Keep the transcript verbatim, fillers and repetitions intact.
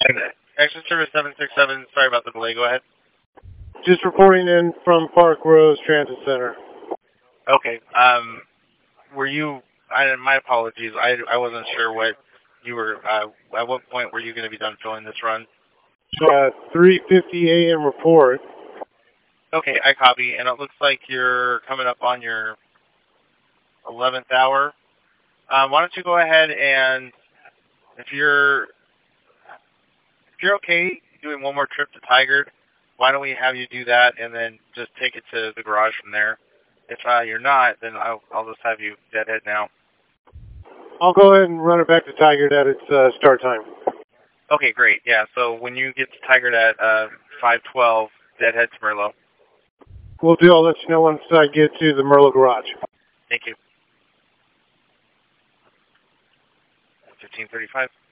Action Service seven six seven, sorry about the delay, go ahead. Just reporting in from Park Rose Transit Center. Okay, um, were you, I, my apologies, I, I wasn't sure what you were, uh, at what point were you going to be done filling this run? Uh, three fifty a m report. Okay, I copy, and it looks like you're coming up on your eleventh hour. Um, why don't you go ahead and, if you're, if you're okay doing one more trip to Tigard, why don't we have you do that and then just take it to the garage from there? If uh, you're not, then I'll, I'll just have you deadhead now. I'll go ahead and run it back to Tigard at its uh, start time. Okay, great. Yeah, so when you get to Tigard at uh, five twelve, deadhead to Merlot. We'll do. I'll let you know once I get to the Merlot garage. Thank you. fifteen thirty-five.